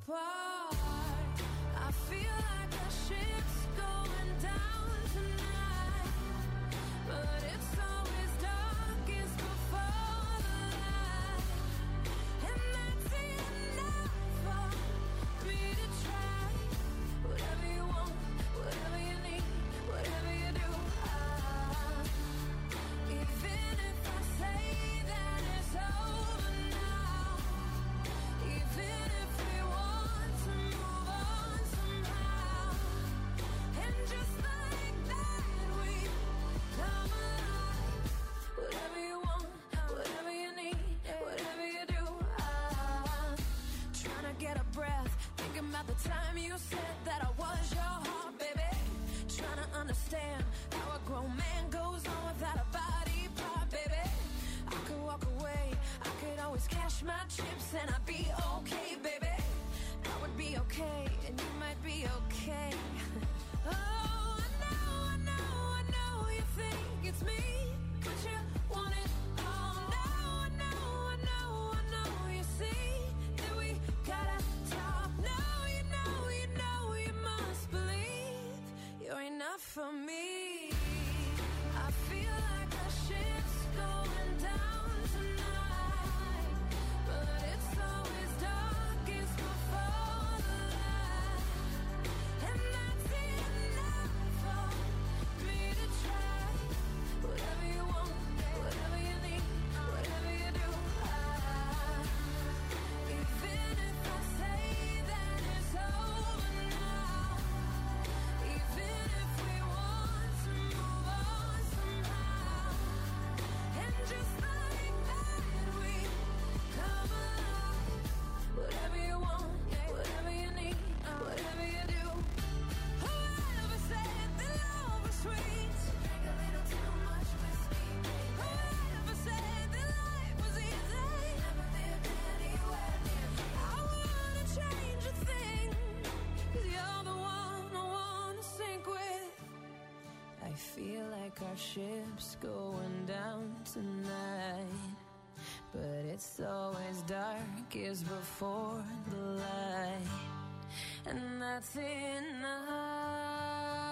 apart. I feel like the ship's going down tonight, but it's always darkest before the light, and that's enough for me to try. Whatever you want, whatever you need, whatever you do, even if I say that it's over now, even if we want to move on somehow, and just like that we come alive. Whatever you want, whatever you need, whatever you do, trying to get a breath, thinking about the time you said that I was your heart, baby. Trying to understand how a grown man goes on without a body part, baby. I could walk away, I could always cash my chips and I'd be okay, baby. I would be okay, and you might be okay. Oh, I know you think it's me, but you want it all. No, I know you see that we gotta talk. No, you must believe you're enough for me. I feel like the ship's going down tonight, but it's always darkest before the light, and that's enough for me to try. Whatever you want, whatever you need, whatever you do, even if I say that it's over now, even if we want to move on somehow, and just like that we come alive. Whatever you want, whatever you need, whatever you do. Whoever said that love was sweet? Drink a little too much whiskey, baby. Whoever said that life was easy? Never lived anywhere near me. I wanna change a thing, 'cause you're the one I wanna sink with. I feel like our ship's going down tonight, but it's always darkest before the light, and that's enough.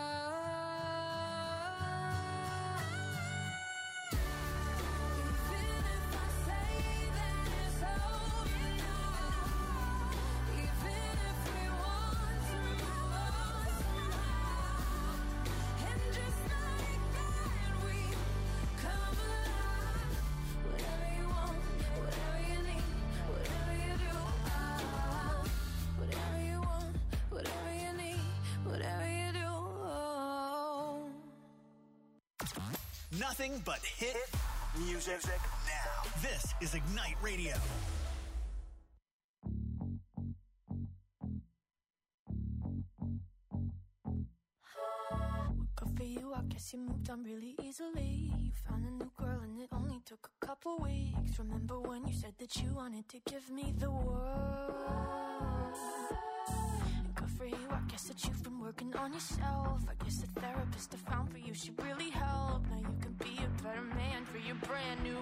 Even if I say that it's over now, even if we want to move on somehow, and just like that we come alive. Whatever you want, whatever you need, whatever you do, whatever you want, whatever you need, whatever you do. Nothing but hit music now. This is Ignite Radio. Good for you, I guess you moved on really easily. You found a new girl and it only took a couple weeks. Remember when you said that you wanted to give me the world? And good for you, I guess that you've been working on yourself. I guess the therapist I found for you should really help. Now you can be a better man for your brand new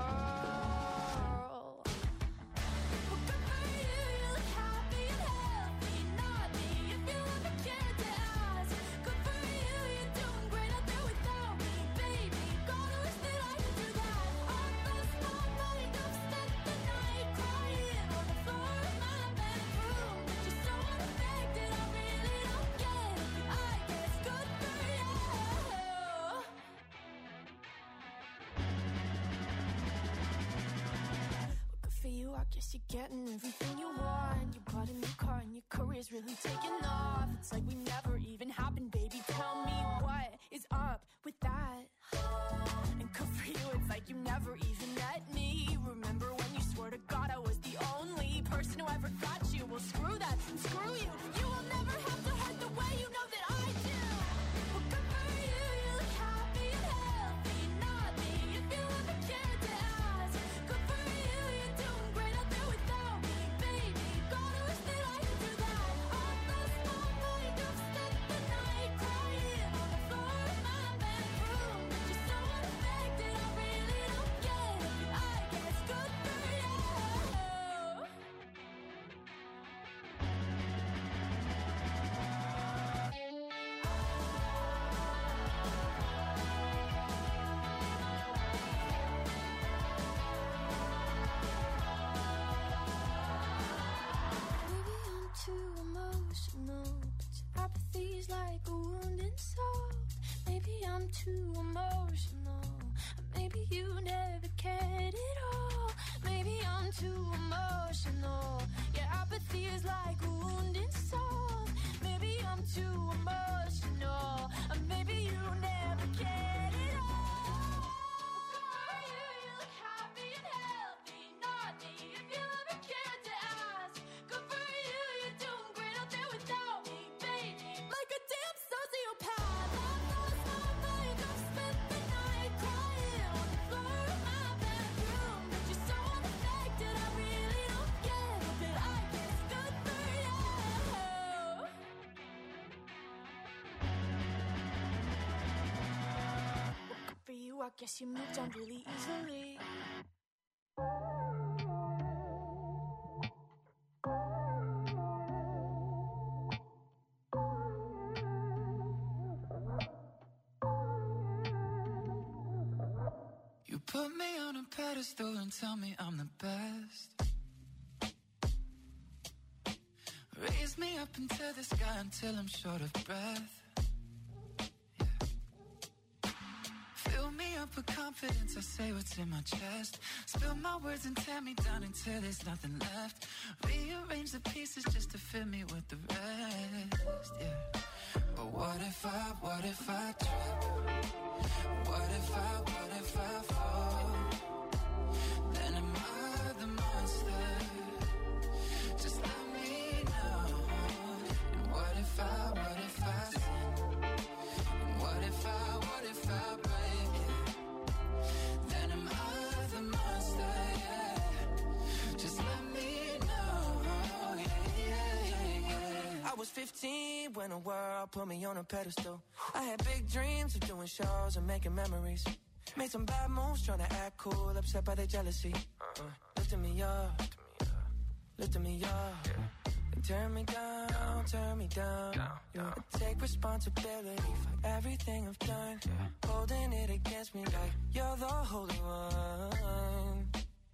girl. Well, good for you, you look happy and healthy. Not me, if you ever cared to ask. Good for you, you're doing great out there without me, baby. God, I wish that I could do that. I lost my mind, I've spent the night crying on the floor of my bedroom. Just so unaffected, I really don't get it. I guess good for you. Good for you, I guess you're getting everything you want. You bought a new car and your career's really taking off. It's like we never even happened, baby. Tell me what is up with that? And good for you, it's like you never even met me. Remember when you swore to God I was the only person who ever got you? Well, screw that, screw you. You will never have to hurt the way you know that I do. Well, good for you, you look happy and healthy. Not me, if you ever cared to ask. Good for you, you're doing great out there without me, baby. God, I wish that I could do that. I lost my mind, I've spent the night crying on the floor of my bedroom. Just so unaffected, I really don't get it. I guess good for you. too emotional. Maybe you never cared at all. Maybe I'm too emotional. Yeah, apathy is like a wounded soul. Maybe I'm too emotional. Maybe you never cared at all. You look happy and healthy, not me. If you ever cared to ask, good for you, you're doing great out there without me, baby. Like a damn sociopath, I lost my mind. I've spent the night crying on the floor of my bedroom. But you're so unaffected, I really don't get it. But I guess good for you. Good for you, I guess you moved on really easily. You put me on a pedestal and tell me I'm the best. Raise me up into the sky until I'm short of breath. Fill me up with confidence, I say what's in my chest. Spill my words and tear me down until there's nothing left. Rearrange the pieces just to fill me with the rest, yeah. But what if I trip? What if I fall? Then am I the monster? Just let me know. And what if I sin? And what if I break it? Then am I the monster, yeah. Just let me know, yeah. I was 15 when the world put me on a pedestal. I had big dreams of doing shows and making memories. Made some bad moves trying to act cool, upset by their jealousy. Lifting me up, lifting me up. And turn me down. Yeah. I take responsibility for everything I've done. Holding it against me like you're the holy one.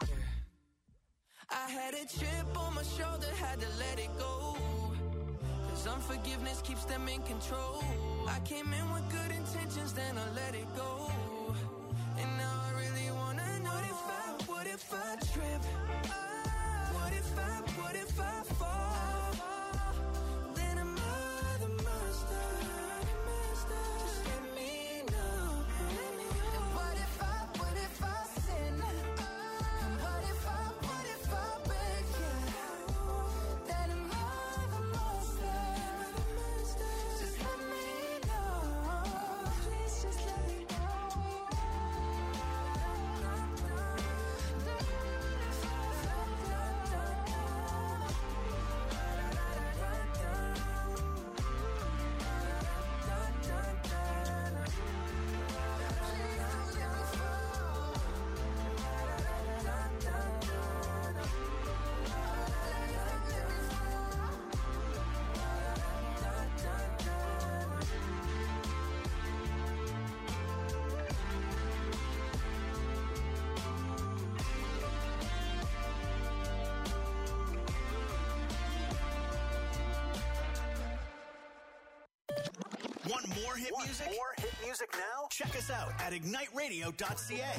I had a chip on my shoulder, had to let it go. Cause unforgiveness keeps them in control. I came in with good intentions, then I let it go. And now I really wanna know what if I trip? What if I fall? Then am I the monster? Just let me know. And what if I sin? And what if I break it? Then am I the monster? Just let me know. Please just let me know. Want more hit music? More hit music now? Check us out at igniteradio.ca.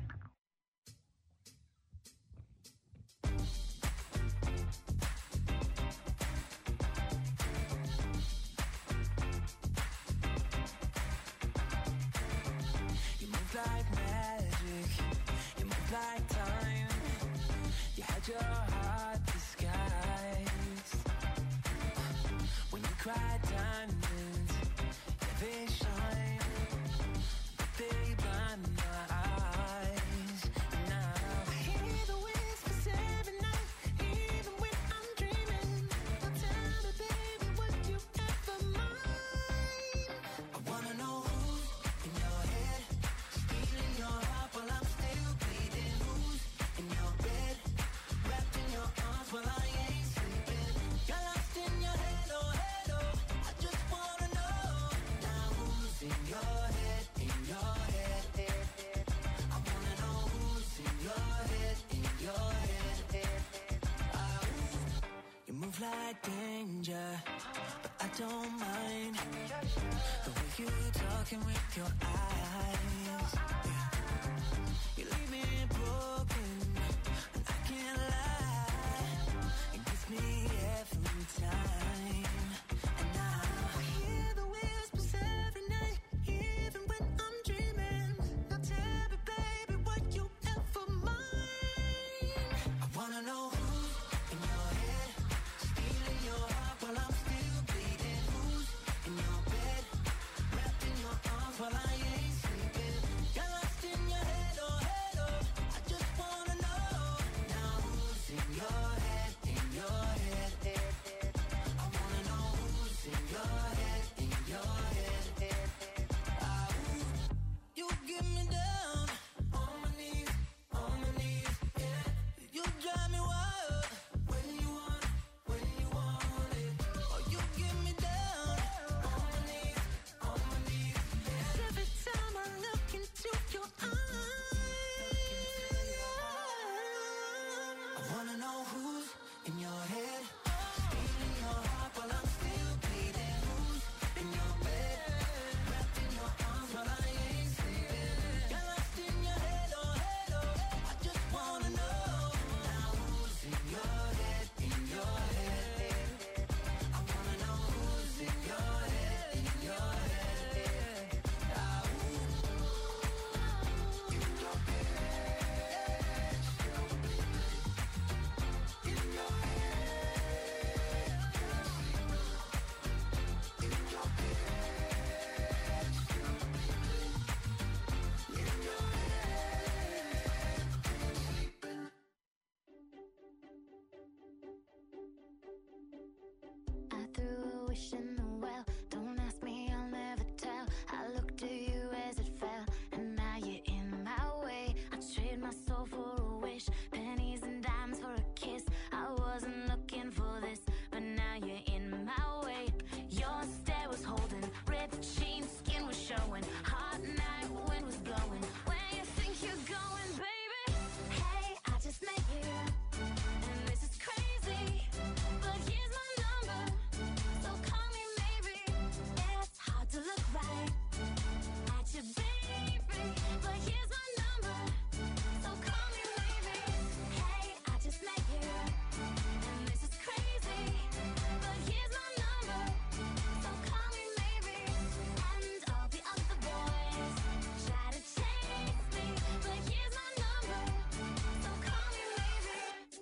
You move like magic, you move like time. You had your heart disguised. When you cried diamonds, yeah, they shine, but they blind my eyes. Now I hear the whispers every night, even when I'm dreaming. Now tell me, baby, would you ever mind? I wanna know who's in your head, stealing your heart while I'm still bleeding. Who's in your bed, wrapped in your arms while I ain't sleeping. You're lost in your head, oh, I just wanna know. Now who's in your head, in your head? I wanna know who's in your head, in your head. You move like danger, but I don't mind. The way like you talking with your eyes. Yeah. You leave me broken, and I can't lie. It gets me every time. And now I hear the whispers every night, even when I'm dreaming. Now tell me, baby, what you ever mind. I wanna know who's in your head, stealing your heart while I'm still bleeding. Who's in your bed, wrapped in your arms while I ain't sleeping. Got lost in your head, oh head, oh. I just wanna know now who's in your head, in your head, head, head. I wanna know who's in your head, in your head, head, head. You get me down on my knees, yeah. You drive me wild when you want it. Oh, you get me down on my knees, yeah. Every time I look into your eyes, I wanna know who's in your head, stealing your heart while I'm still bleeding. Who's in your bed, wrapped in your arms while I ain't sleeping. Got lost in your head, oh head, oh. I just wanna know now who's in your head, in your head. I wanna know who's in your head, in your head. I threw a wish in the well. Don't ask me, I'll never tell. I looked at you as it fell, and now you're in my way. I trade my soul for a wish, pennies and dimes for a kiss. I wasn't looking for this, but now you're in my way. Your stare was holding, red jeans, skin was showing. Hot night, wind was blowing. Where you think you're going, baby? Hey, I just met you, and this is crazy, but here's my number, so call me maybe. It's hard to look right at you, baby, but here's my number, so call me maybe. Hey, I just met you, and this is crazy, but here's my number, so call me maybe. And all the other boys try to chase me, but here's my number, so call me maybe.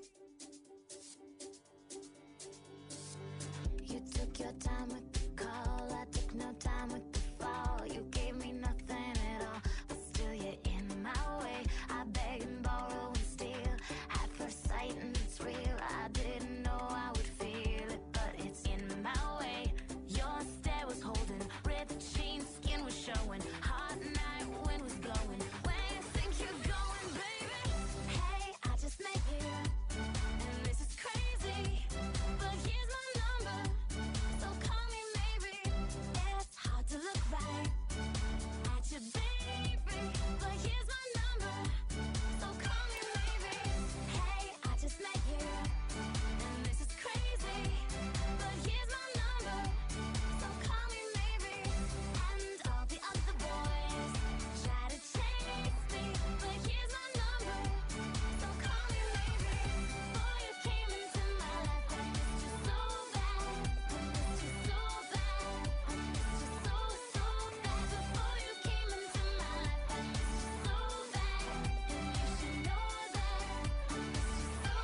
You took your time with the call, I took no time with the fall. You gave me nothing at all, but still you're in my way. I beg and borrow and steal at first sight, and it's real. I didn't know I would feel it, but it's in my way. Your stare was holding, red jeans, skin was showing. Hot night, wind was blowing. Where you think you're going, baby? Hey, I just met you, and this is crazy, but here's my number, so call me maybe. It's hard to look right at you, baby, but here's my number, so call me maybe. Hey, I just met you, and this is crazy, but here's my number, so call me maybe. And all the other boys try to chase me, but here's my number, so call me maybe. Before you came into my life, I missed you so bad, I missed you so bad, I missed you so, so bad. Before you came into my life, I missed you so bad, and you should know that I missed you so,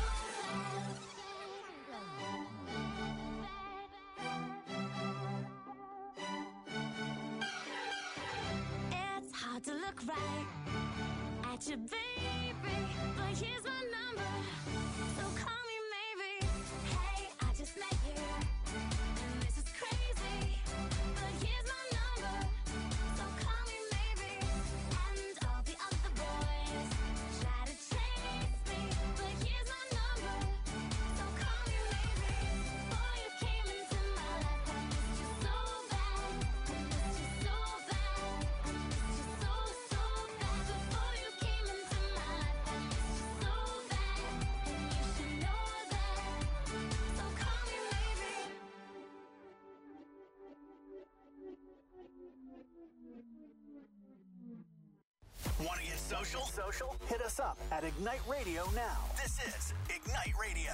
so bad. It's hard to look right at you, baby, but here's my number, so call me maybe. Hey, I just met you, and this is crazy, but here's my number, so call me maybe. And all the other boys try to chase me, but here's my number, so call me maybe. Before you came into my life, I missed you so bad, I missed you so bad, I missed you so, so bad. Before you came into my life, I missed you so bad, and you should know social? Hit us up at Ignite Radio now. This is Ignite Radio.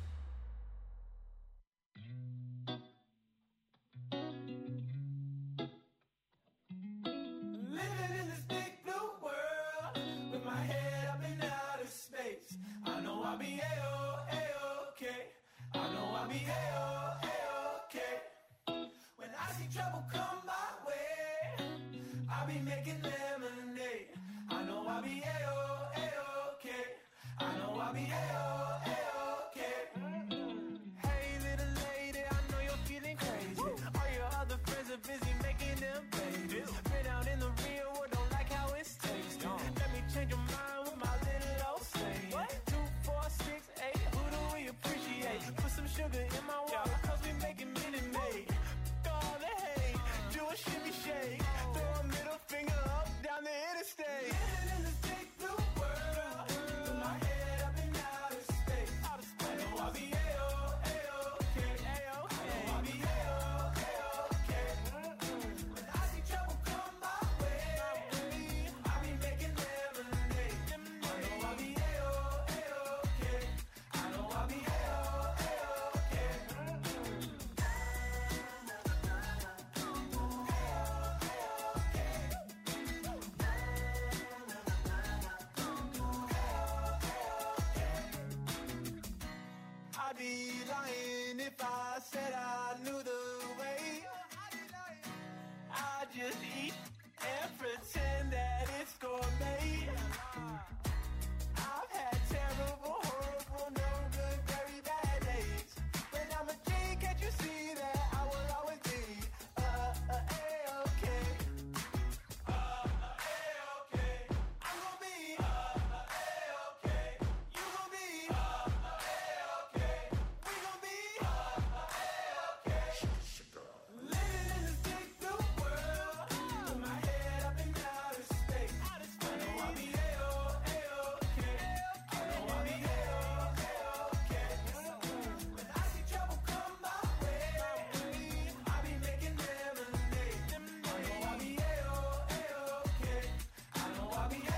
Living in this big blue world with my head up in outer space. I know I'll be A-okay. I know I'll be A-okay. When I see trouble come my way, I'll be making lemonade. I know I'll be A-okay. I know I'll be A-okay. Hey little lady, I know you're feeling crazy. All your other friends are busy making them babies. Been out in the real world, don't like how it's tasting. Let me change your mind with my little old saying. 2, 4, 6, 8, who do we appreciate? Put some sugar in my water, cause we making Minute Maid. All the hate, do a shimmy shake. Throw a middle finger up down the interstate. Living in this big blue world with my head up in outer space. I know I'll be A-okay. I know I'll be A-okay. When I see trouble come my way, I'll be making lemonade. I know I'll be A-okay. I know I'll be A-okay. I'd be lying if I said I knew the way. I just eat and pretend that it's gourmet. I've had terrible, horrible, no good, very bad days. But I'm a G, can't you see that I will always be A-okay. A-okay. I'm gonna be A-okay. You gonna be A-okay. We gonna be A-okay. Living in this big blue world with my head up in outer space. I know I'll be A-okay. I know I'll be A-okay. When I see trouble come my way, I'll be making lemonade. I know I'll be A-okay. I know I'll be A-okay.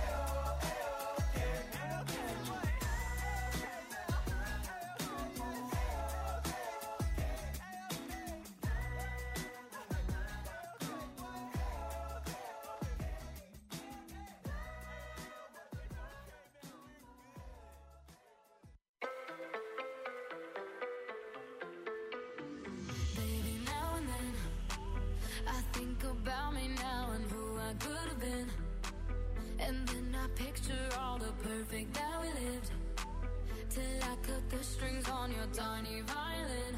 Baby, now and then I think about me now and who I could have been. And then I picture all the perfect that we lived. Till I cut the strings on your tiny violin.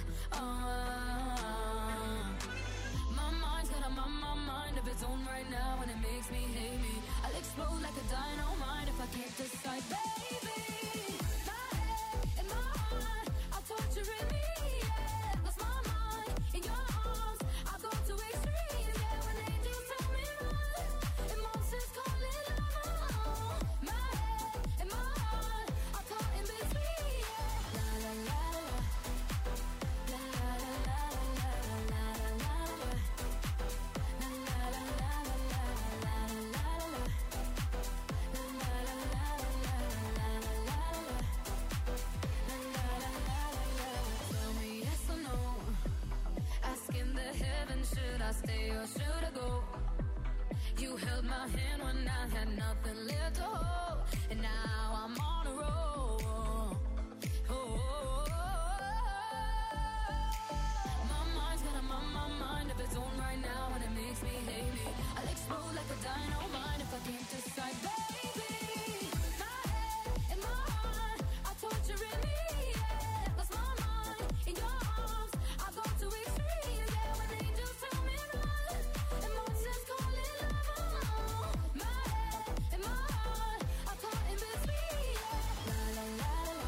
My mind's got a mind of its own right now, and it makes me hate me. I'll explode like a dynamite if I can't decide, baby. My head and my heart are torturing me. Yeah, lost my mind in your arms. I go to extremes. Yeah, when angels tell me run, emotions call it love. My head and my heart are caught in between. Yeah, la la la la, la la la la la la la la. Tell me yes or no. Asking the heavens, should I stay or should I go? You held my hand when I had nothing left to hold, and now I'm on a roll. My mind's got a mind of its own right now, and it makes me hate me. I'll explode like a dynamite if I can't decide, baby. My head and my heart are torturing me. Yeah, lost my mind in your arms. I go to extremes. Yeah, when angels tell me run, emotions call it love. My head and my heart are caught in between. Yeah, la la la la.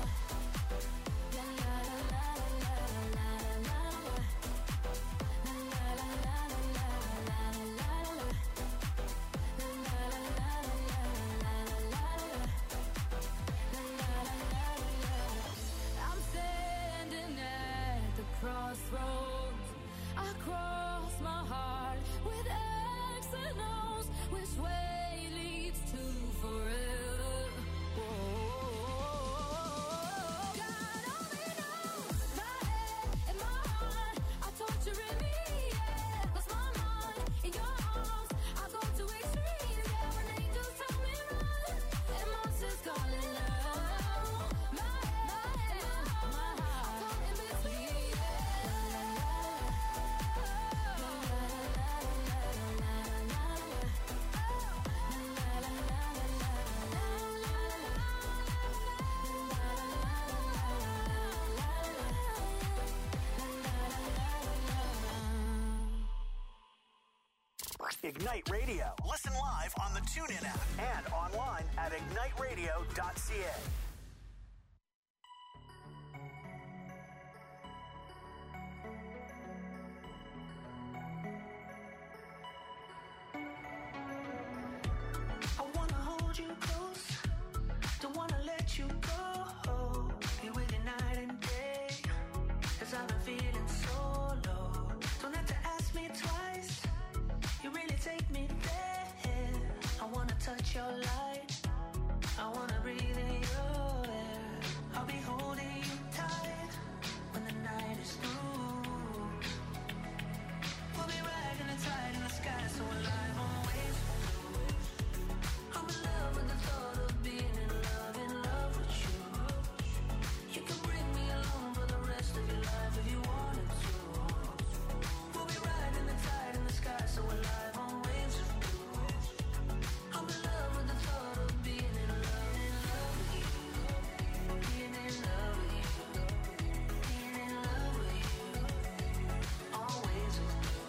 Ignite Radio. Listen live on the TuneIn app and online at igniteradio.ca. I wanna hold you close, don't wanna let you go. Be with you night and day, 'cause I've been feeling so low. Don't have to ask me twice, you really take me there. I wanna touch your light, I wanna breathe in your air. I'll be holding you tight when the night is through. We'll be riding the tide in the sky, so alive on waves. I'm in love with the thought of being in love with you. You can bring me along for the rest of your life if you wanted to. We'll be riding the tide in the sky, so alive on waves of blue. I'm in love with the thought of being in love with you. Being in love with you. Being in love with you. Always with you.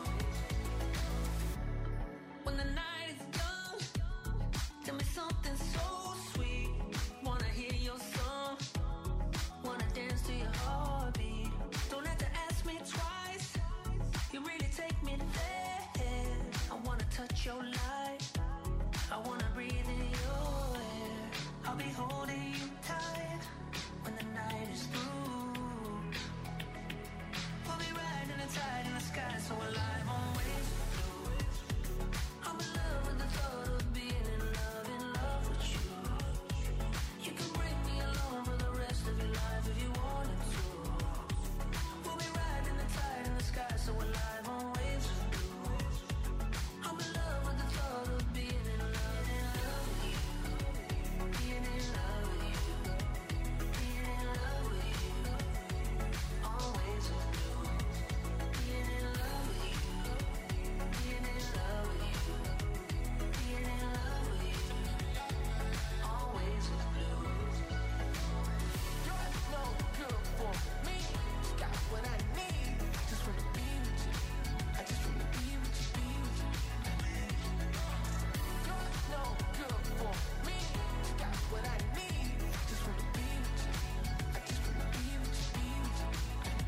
When the night is done, tell me something so sweet. Wanna hear your song, wanna dance to your heartbeat. Don't have to ask me twice, you really take me there. I wanna touch your light, I wanna breathe in your air. I'll be holding you tight when the night is through. We'll be riding the tide in the sky, so alive on waves. I'm in love with the thought of being in love with you. You can bring me along for the rest of your life if you wanted to. We'll be riding the tide in the sky, so alive on waves of blue. I'm in love with the thought of being in love with you. Being in love with you. Being in love with you. Always with you. Being in love with you. Being in love with you. Being in love with you. Always with blue. You're no good for me. Got what I need. Just wanna be with you. I just wanna be with you, be with you. You're no good for me. Got what I need. Just wanna be with you. I just wanna be with you, be with you.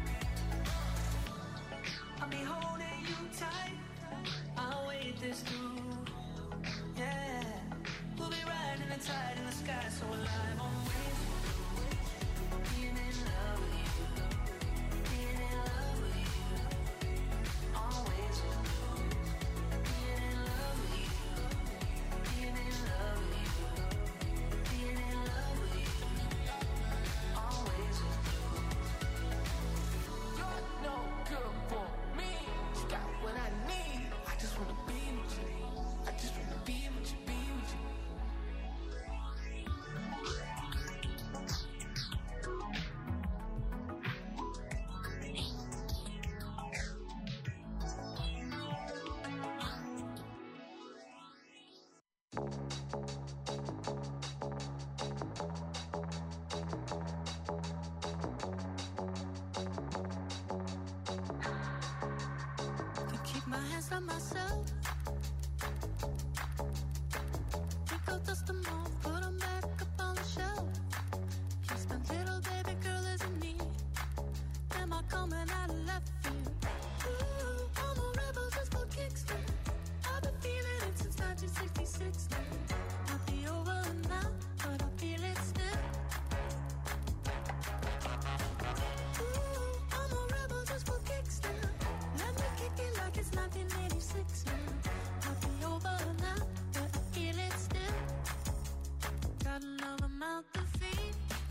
I'll be holding you tight, I'll wait this through. Yeah, we'll be riding the tide in the sky, so alive on waves. Being in love with you. Being in love with you. Always with you. Being in love with you. Being in love with you. Being in love with you. Always with you. You're no good for me. You got what I need. I just wanna be with you. I just wanna be with you, be with you. Can keep my hands on myself. Pick up, dust them off, put them back up on the shelf. Kiss my little baby girl isn't me. Am I coming out of left field? Ooh, I'm a rebel just for kicks now. I've been feeling it since 1966 now. Might be over now, but I feel it still. Ooh, I'm a rebel just for kicks now. Let me kick it like it's 1986 now. Might be over now, but I feel it still. Got another mouth to feed.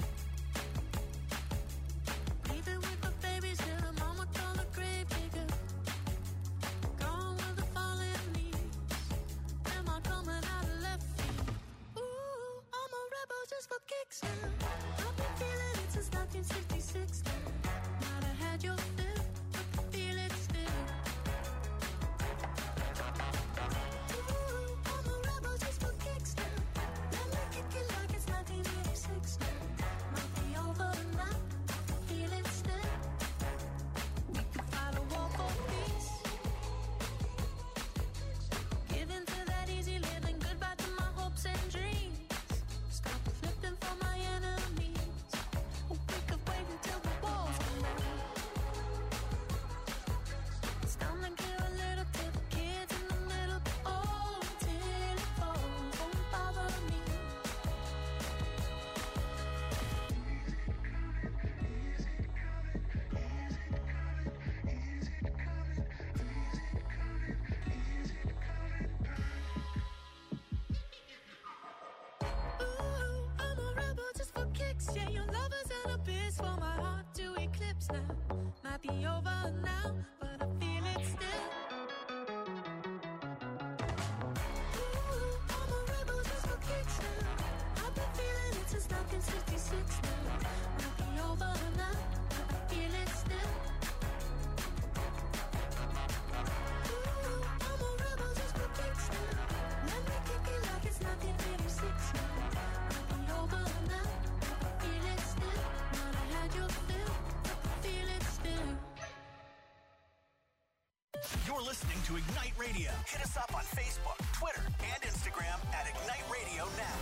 Breathing with my babies till the mama call the grave digger. Gone with the fallen leaves. Am I coming out of left Yeah, your love is an abyss for my heart to eclipse now. Might be over now, but I feel it still. Ooh, I'm a rebel just for kicks now. I've been feeling it since 1966 now. Might be over now, but I feel it still. Ooh, I'm a rebel just for kicks now. Let me kick it like it's 1986 now. Might be over now, but I feel it still. Not I had your fill, but I feel it still. You're listening to Ignite Radio. Hit us up on Facebook, Twitter, and Instagram at Ignite Radio Now.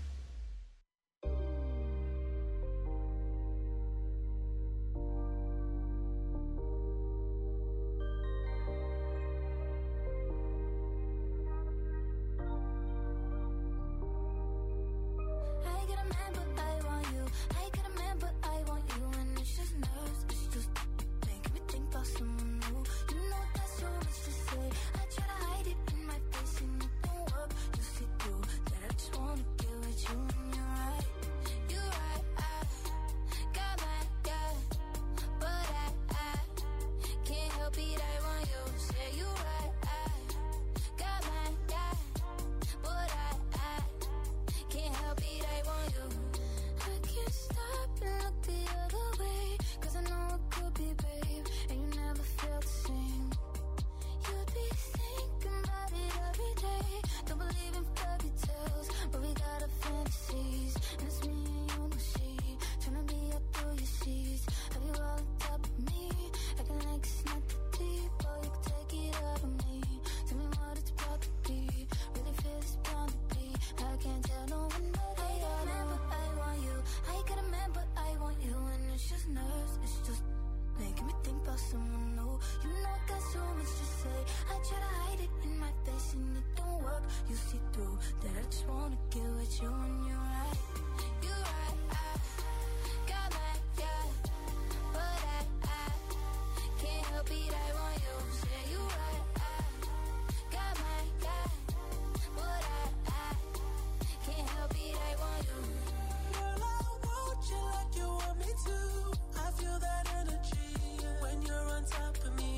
I get a man, but I want you. I get a man, but I want you. And it's just nerves. It's just making me think about someone new. You know that's so much to say. I try to hide it in my face and it don't work. You see through that I just wanna get with you. And you're right. You're right. I got my guy, but I can't help it. I want you. Say you're right. I got my guy, but I can't help it, I want you. I can't stop and look the other way, 'cause I know it could be, babe, and you never felt the same. You'd be thinking about it every day. Don't believe in fairy tales, but we got our fantasies, and it's me and you, no shade. Tryna be up through your sheets. Have you all on top of me? Acting like it's not that deep, or you can take it out of me. Tell me what it's about to be. Really feel it's bound to be. I can't tell no one, but I got a man, but I want you. I got a man, but I want you. And it's just nerves. It's just making me think about someone new. You know I got so much to say. I try to hide it in my face and it don't work. You see through that I just wanna get with you. And you're right. You're right. I got my guy, but I can't help it. I want you. Say you're right. I got my guy, but I can't help it. I want you. Girl, I want you like you want me to. I feel that energy when you're on top of me.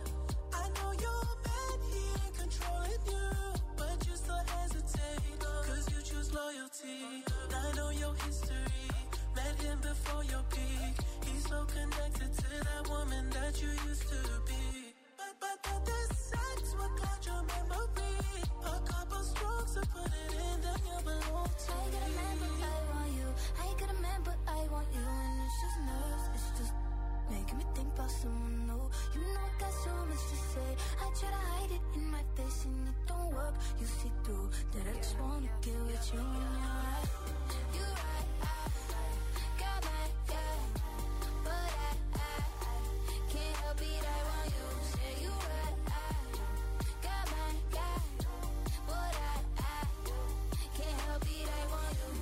I know you're mad, he ain't controlling you, but you still hesitate, 'cause you choose loyalty. I know your history, met him before your peak. He's so connected to that woman that you used to be. But the sex will cloud your memory. A couple strokes to put it in, then you belong to I got a man, but I want you. I got a man, but I want you. And it's just nerves. It's just making me think about someone new. You know I got so much to say. I try to hide it in my face and it don't work. You see through that I just wanna get with you. And you're right. You're right. I got my guy, but I can't help it. I want you. Say you're right. I got my guy, but I can't help it. I want you.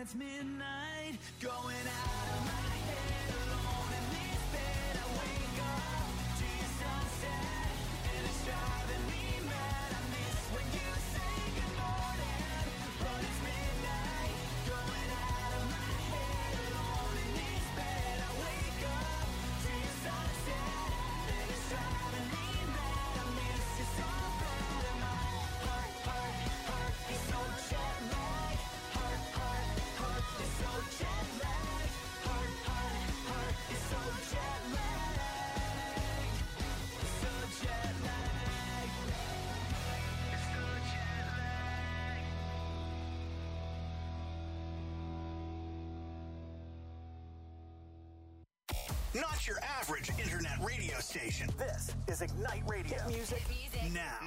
it's midnight, going out of my head, alone in this bed. I wake up to your sunset, and it's driving me mad. I miss when you say good morning, but it's midnight, going out of my head, alone in this bed. I wake up to your sunset, and it's driving me mad. I miss you so bad, and my heart is so jet lagged. Heart is so jet lagged. Heart is so jet lagged. So jet lagged. It's so jet lagged. Not your average internet radio station. This is Ignite Radio. Hit music now.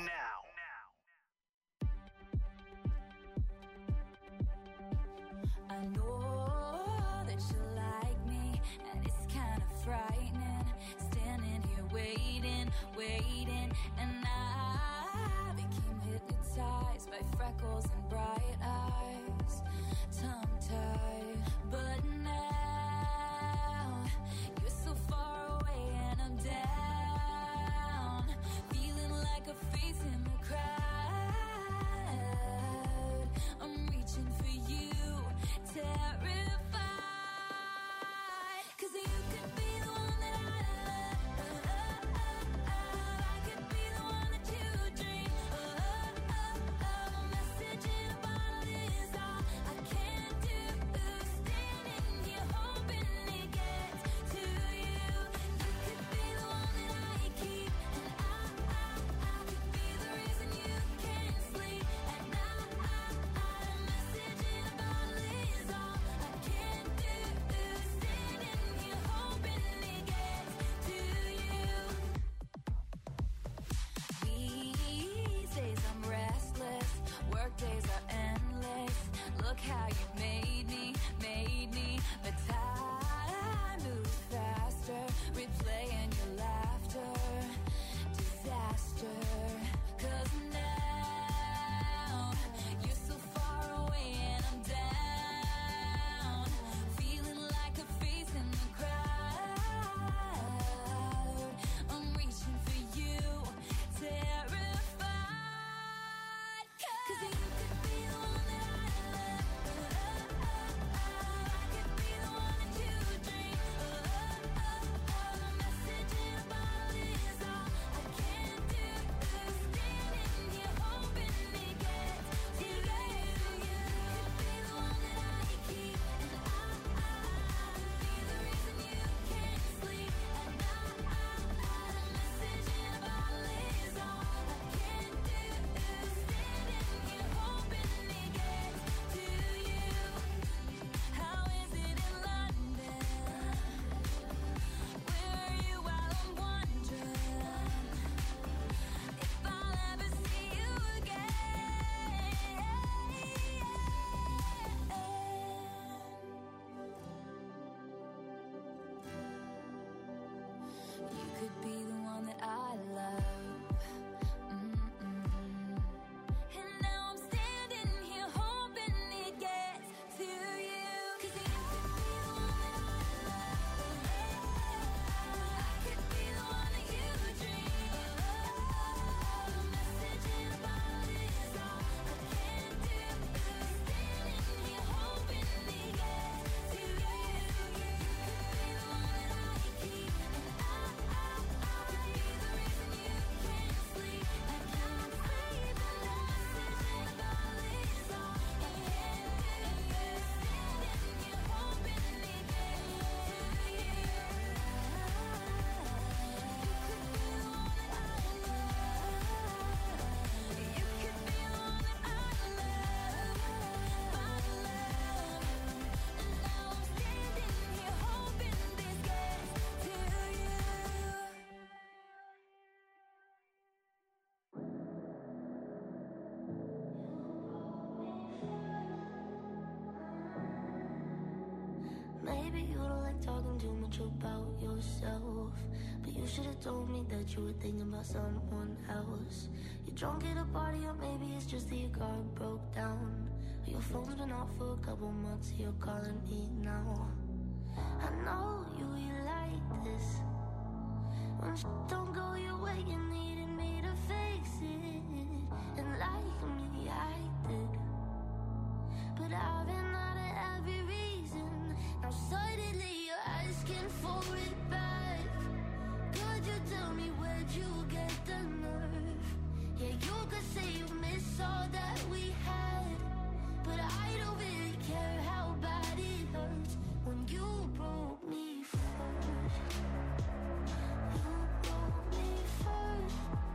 I know that you like me, and it's kind of frightening. Standing here waiting, and I became hypnotized by freckles and bright eyes, tongue-tied. But now you're so far away, and I'm down, feeling like a face in the crowd. I'm reaching for you, terrified, 'cause you could be the one that I love. I could be the one that you dream. A message in a bottle is all I can do. Standing here hoping it gets to you. You could be the one that I keep, and I could be the reason you can't sleep at night. A message in a bottle is all I can do. Standing here hoping it gets to you. These days I'm restless, work days are endless. Look how you made me, but time moves faster, replaying your laughter, disaster. 'Cause now you're so far away, and I'm down, feeling like a face in the crowd. I'm reaching for you, terrified, 'cause you could be the one that I love. I could be the one that you dream. A message in a bottle is all I can do. Standing here hoping it gets to you. You could be the one that I keep, and I could be the reason you can't sleep at night. A message in a bottle is all I can do. Standing here hoping it gets to you. How is it in London? Where are you while I'm wondering if I'll ever see you again? You could be the one that I love. And now I'm standing here hoping it gets to you. 'Cause you could be the one that I love. I could be the one that you dream. A message in a bottle is all I can do. Standing here hoping it gets to you. You could be the one that I keep, and I could be the reason you can't sleep at night. A message in a bottle is all I can do. Standing here hoping it gets to you. You could be the one that I love. You could be the one that I love, my love. And now I'm standing here hoping this gets to you. Maybe you don't like talking too much about yourself, but you should have told me that you were thinking about someone else. You're drunk at a party, or maybe it's just that your car broke down. Your phone's been off for a couple months, you're calling me now. I know you like this. When shit don't go your way, you needed me to fix it. And like me, I did. But I've been out of every reason. Now suddenly you're asking for it back. Could you tell me where'd you get the nerve? Yeah, you could say you miss all that we had, but I don't really care how bad it hurts when you broke me first. You broke me first.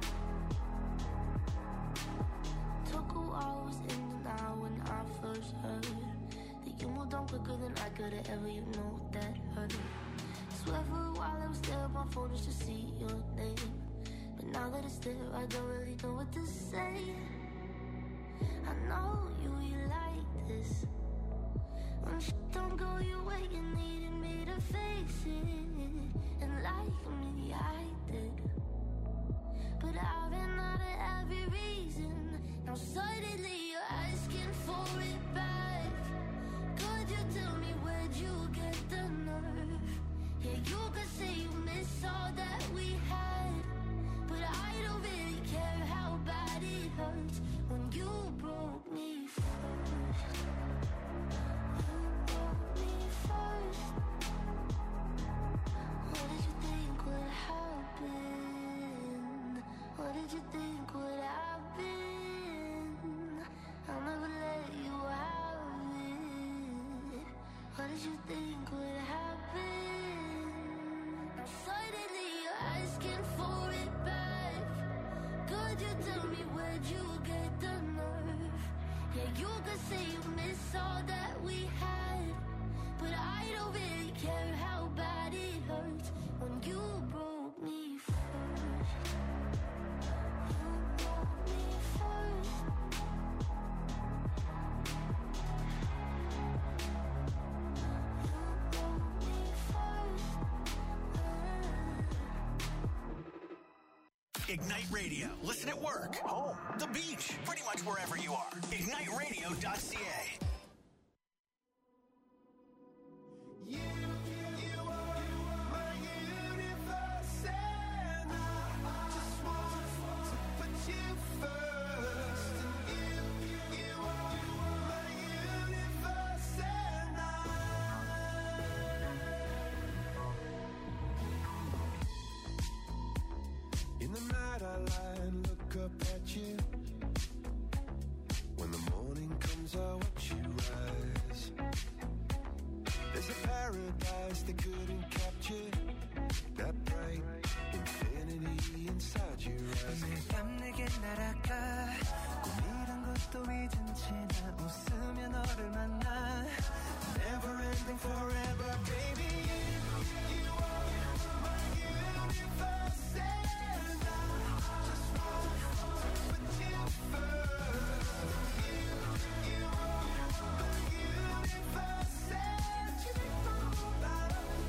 Took a while, was in denial when I first heard that you moved on quicker than I could've ever, you know that hurt. Swear for a while I was there on my phone just to see your name, but now that it's there I don't really know what to say. I know you like this. When shit don't go your way, you needed me to fix it. And like me, I did. But I've been out of every reason. Now suddenly you're asking for it back. Could you tell me where'd you get the nerve? Yeah, you could say you miss all that we had, but I don't really care how bad it hurts when you broke me first. You broke me first. What did you think would happen? What did you think would happen? I'll never let you have it. What did you think would happen? Now suddenly you're asking for it back. Could you tell me where'd you get the nerve? Yeah, you could say you miss all that we had, but I don't really care how bad it hurts when you broke me first. You broke me first. You broke me first. Ignite Radio. Listen at work, home, the beach, pretty much wherever you are. IgniteRadio.ca. You are my universe, and I just want to put you first. And you are my universe, and in the night I lie and look up at you. When the morning comes, I watch you rise. There's a paradise they couldn't capture, that bright infinity inside your eyes. 매일 밤 내게 날아가 꿈이란 것도 잊은 채 나 웃으며 너를 만나. Never ending forever, baby. You are my universe, and I just want to put you first. You are my universe, and you make my whole life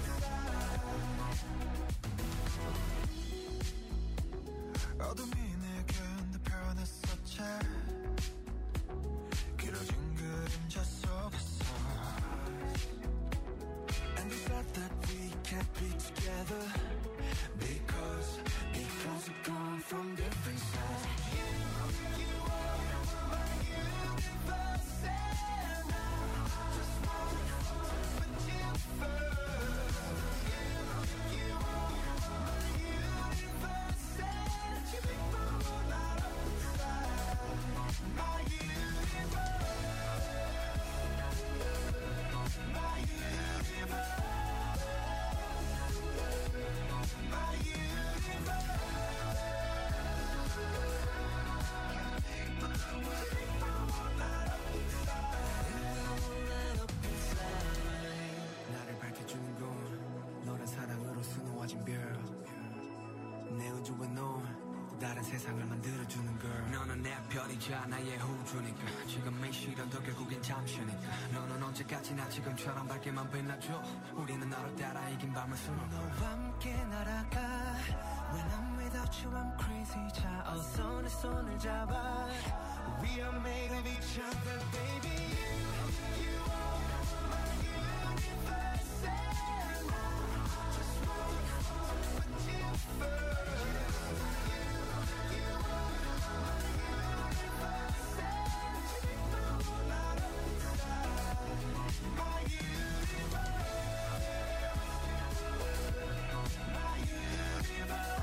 inside. 어둠이 내게 내 변했었지. 길어진 그림자 속에서. And the fact that we can't be together because we've gone from different sides. You are my universe, and I just want to put you first. You are my universe, and you make my whole life inside. My 나를 밝혀주는 건 너란 사랑으로 수놓아진 별. 내 우주에 넌 다른 세상을 만들어주는 걸. 너는 내 별이자 나의 우주니까. 지금의 시련도 결국엔 잠시니까. 너는 언제까지나 지금처럼 밝게만 빛나줘. 우리는 너를 따라 이긴 밤을 수놓아. 너와 함께 날아가. When I'm without you I'm crazy. 자 어서 내 손을 잡아. We are made of each other, baby. You are my universe, and I just want to put you first. You are my universe, and you know that inside my universe, my universe.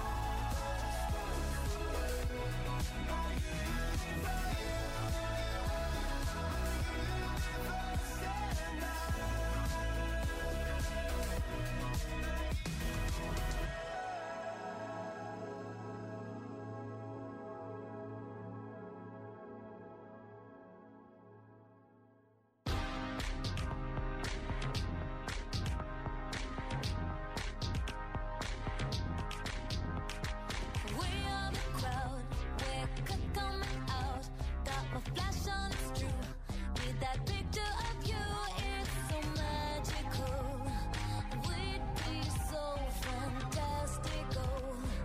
We are the crowd, we're coming out. Got my flash on, it's true. With that picture of you, it's so magical. We'd be so fantastical.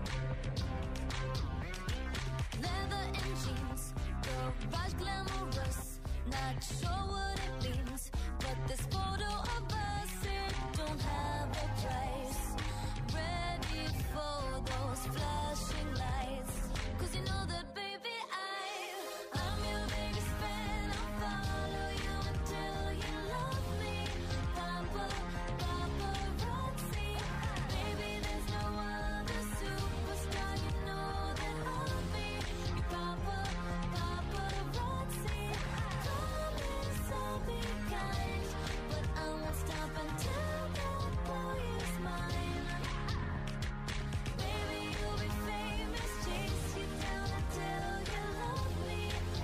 Leather and jeans, garage glamorous. Not sure what it means, but this photo of us, it don't have a price. Ready for those flashing lights, 'cause you know that, baby, I'm your biggest fan. I'll follow you until you love me. Paparazzi, baby, there's no other superstar. You know that I'll be your paparazzi. Promise I'll be kind, but I won't stop until that boy is mine. Baby, you'll be famous, chase you down until you love me.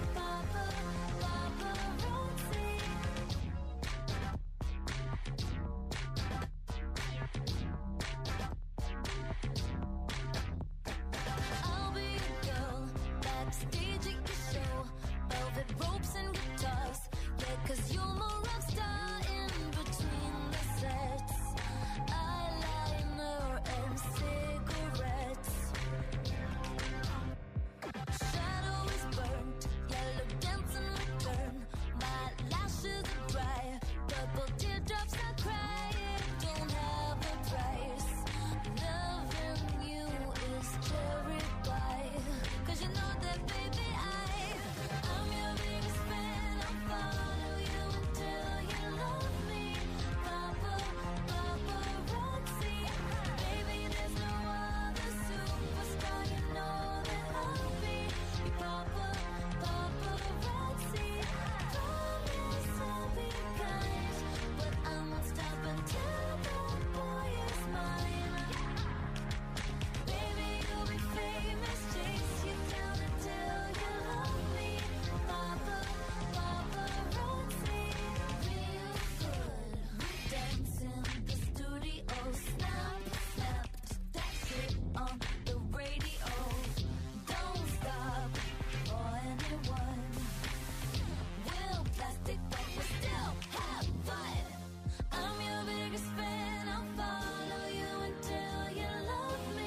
Paparazzi. I'll be your girl, backstage at your show. Velvet ropes and guitars, yeah, 'cause you're my rock star in between the sets. Eyeliner and cigarettes. Shadow is burnt, yellow dancing return. My lashes are dry, purple teardrops I cry. It don't have a price. Loving you is cherry pie, 'cause you know that, baby, I'm your biggest fan. I'll follow you until you love me. Paparazzi, baby, there's no other superstar. You know that I'll be your paparazzi. Promise I'll be kind, but I won't stop until that boy is mine. Baby, you'll be famous, chase you down until you love me. Paparazzi, real good. Dance in the studio, snap, that shit on the radio. Don't stop for anyone. We'll plastic, but we still have fun. I'm your biggest fan. I'll follow you until you love me.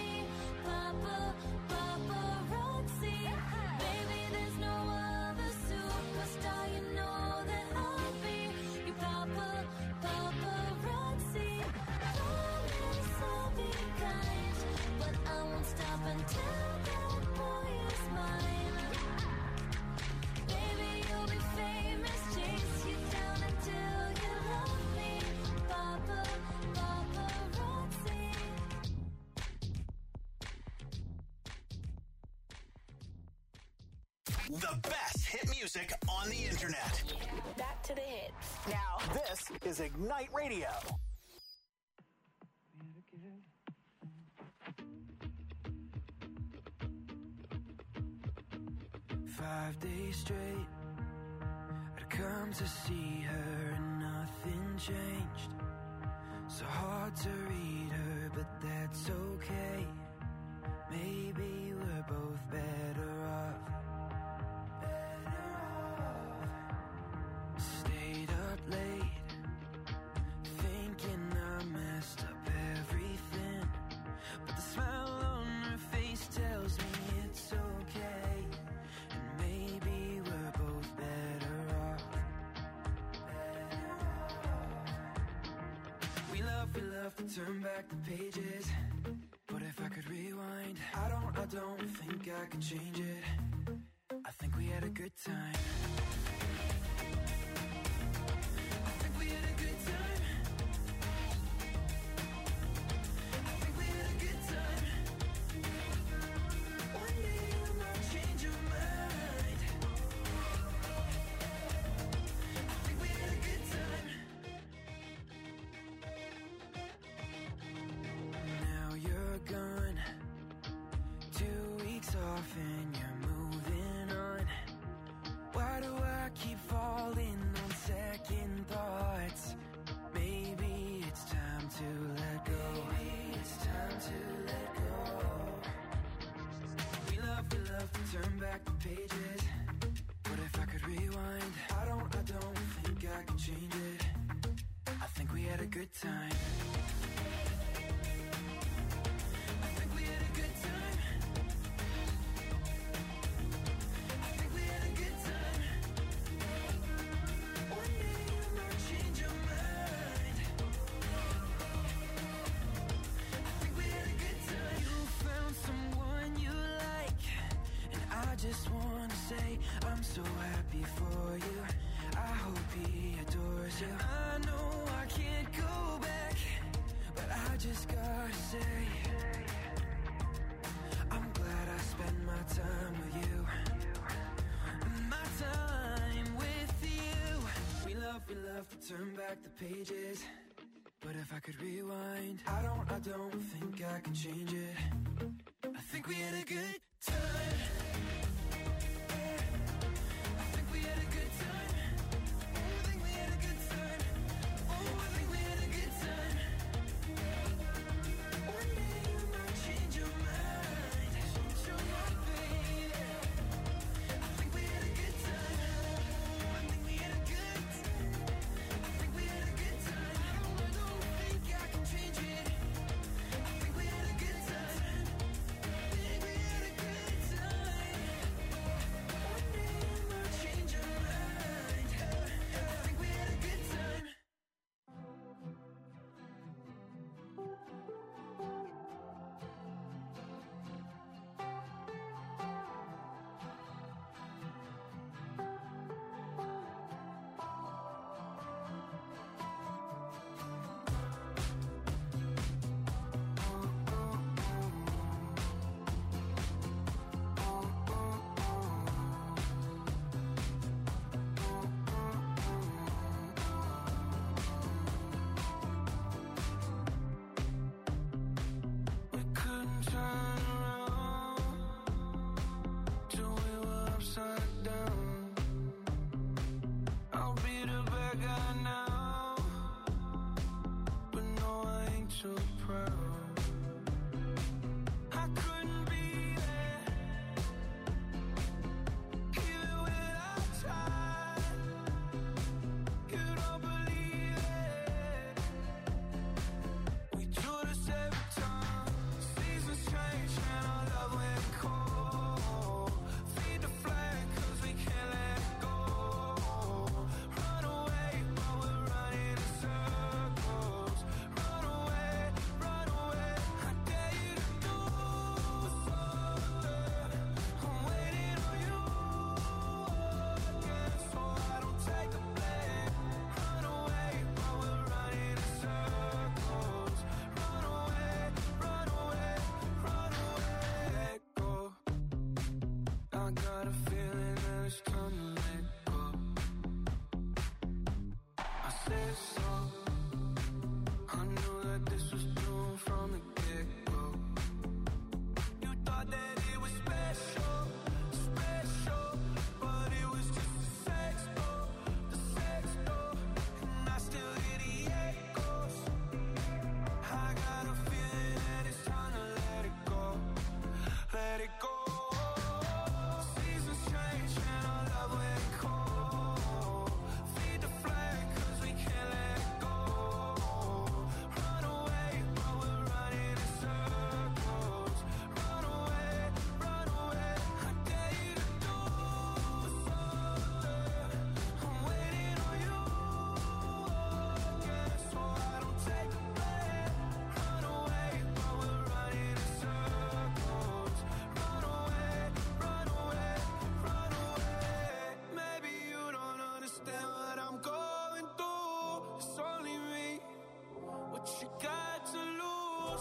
Paparazzi, baby, there's no other superstar. You know that I'll be your paparazzi. Promise I'll be kind, but I won't stop until that boy is mine. Baby, you'll be famous, chase you down until you love me. Paparazzi. The best hit music on the internet. Back to the hits. Now, this is Ignite Radio. 5 days straight, I'd come to see her and nothing changed. So hard to read her, but that's okay. Maybe we're both better off. Stayed up late, thinking I messed up everything. But the smile on her face tells me it's okay. And maybe we're turn back the pages, but if I could rewind, I don't think I could change it. I think we had a good time. I think we had a good time. I think we had a good time. One day you might change your mind. I think we had a good time. Now you're gone, 2 weeks off and you're moving on. Why do I keep falling on second thoughts? Maybe it's time to let go. Maybe it's time to let go. We love to turn back the pages, but if I could rewind, I don't think I could change it. I think we had a good time. I think we had a good time. I think we had a good time. One day you might change your mind. I think we had a good time. You found someone you like, and I just want to say I'm so happy for you. I hope he adores you. I know I can't go back, but I just gotta say I'm glad I spent my time with you. My time with you. We love to turn back the pages, but if I could rewind, I don't think I can change it. I think we had a good time. I think we had a good time. Oh, I think we had a good time. Oh, I think we had a good time. One day you might change your mind. Change your mind, baby. I think we had a good time. I think we had a good time. I think we had a good time. I don't think I can change it. I think we had a good time. I think we had a good time.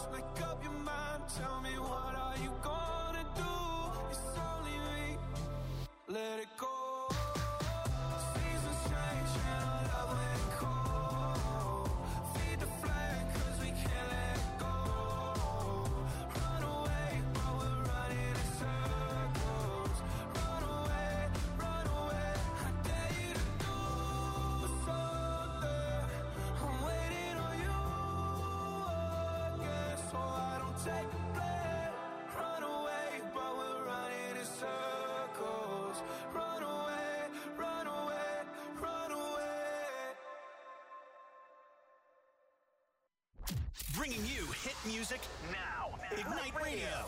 make up your mind. Tell me, what are you gonna do? It's only me. Let it go. Seasons change and our love let it go. Feed the flame 'cause we can't let it go. Run away, but we're running in circles. Run away, I dare you to do something. I'm waiting on you again, so I don't take the blame. Run away, but we're running in circles. Run away, run away, run away. Bringing you hit music now. Ignite Radio.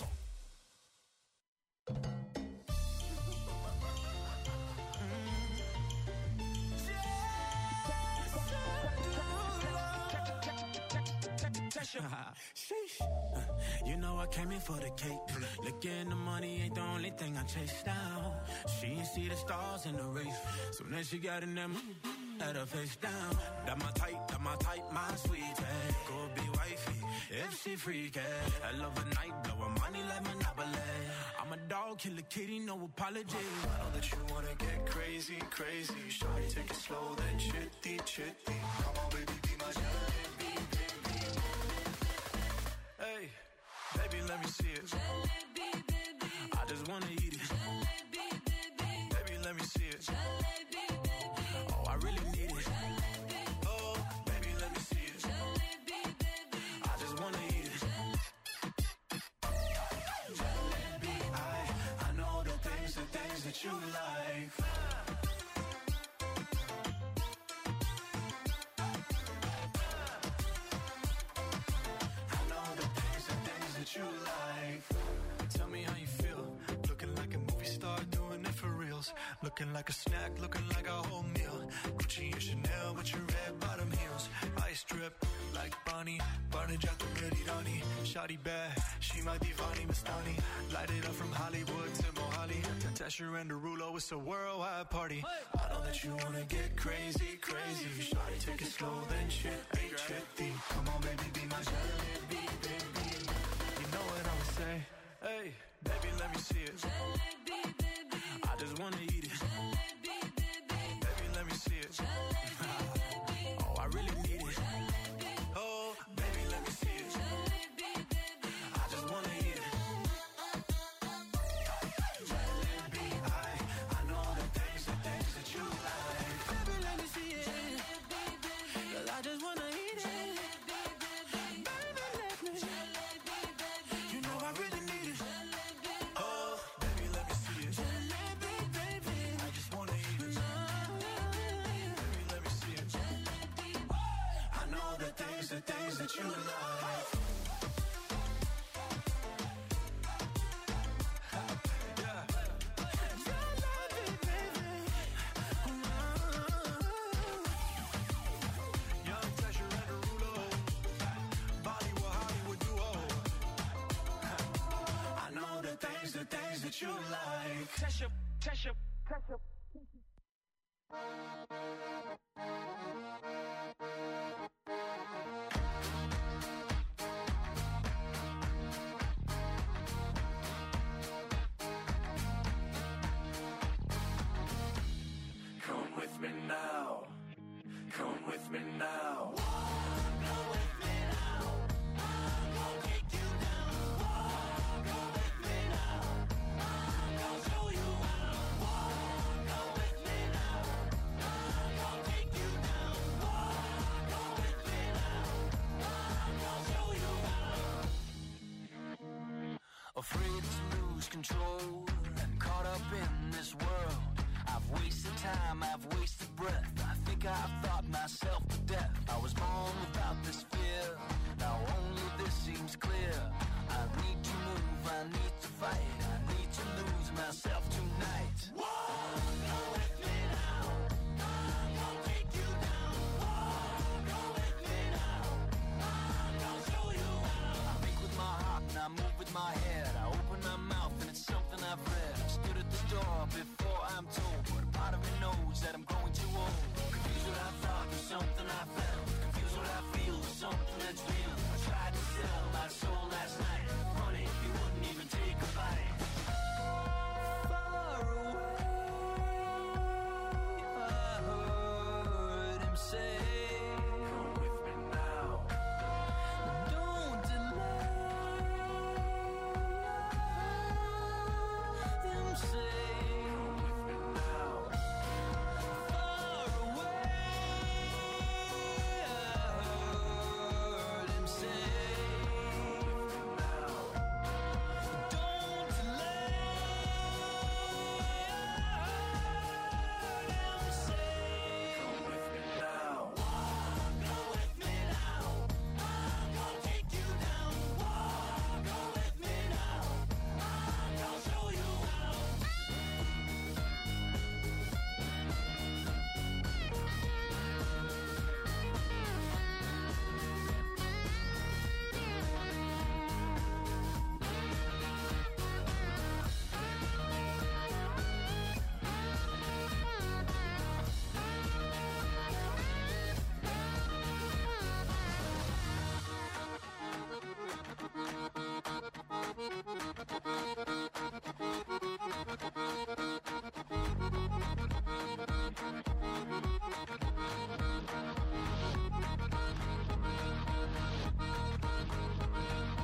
Sheesh. You know I came in for the cake. Looking the money ain't the only thing I chase down. She ain't see the stars in the race. So then she got in that mood, had her face down. That my type, my sweetie. Go be wifey, if she freaky. I love a night, blow her money like Monopoly. I'm a dog, kill a kitty, no apology. I know that you wanna get crazy, crazy. Shawty, take it slow, then chitty, chitty. Come on, baby, be my jalebi, baby. Hey, baby, let me see it. Jalebi, baby. I just wanna eat it. Jalebi, baby. Baby, let me see it. Jalebi, baby. Oh, I really need it. Jalebi, Oh, baby, let me see it. jalebi, baby. I just wanna eat it. Jalebi, I know the things that you like. I know the things that you like. Tell me how you feel. Looking like a movie star, doing it for reals. Looking like a snack, looking like a whole meal. Gucci and Chanel with your red bottom heels. Ice drip like Bonnie, Barnage out the Merirani. Shawty bad, she my divani Mastani. Light it up from Hollywood to Mohali. Tesher and Derulo, it's a worldwide party. I know that you wanna get crazy, crazy. Shawty, take it slow, then chitty, chitty. Come on, baby, be my jalebi, baby. You know what I would say? Hey, baby, let me see it. Jalebi, baby. I just wanna eat it. Jalebi, baby. Baby, let me see it. Oh, I really need it. Oh, baby, let me see it. Jalebi, baby. I just wanna eat it. Jalebi, I know the things that you like. Baby, let me see it. Jalebi, baby. 'Cause I just wanna eat it. Jalebi, baby. Baby, let me. Jalebi, baby. You know I really need it. Oh, baby, let me see it. Jalebi, baby. I just wanna eat it. Baby, let me see it. I know the things that you like. Yeah. Young Tesher and Derulo, Bollywood, Hollywood duo. I know the things that you like. Tesher. Come with me now. Come with me now. Afraid to lose control and caught up in this world. I've wasted time, I've wasted breath. I think I've thought myself to death. I was born without this fear. Now only this seems clear. I need to move, I need to fight. I need to lose myself tonight. Go with me now. I'm gonna take you down. Go with me now. I'm gonna show you how. I think with my heart and I move with my head. I open my mouth and it's something I've read. I stood at the door before I'm told, but a part of me knows that I'm growing too old. Confused what I thought was something I felt. Confused what I feel was something that's real. I tried to sell my soul.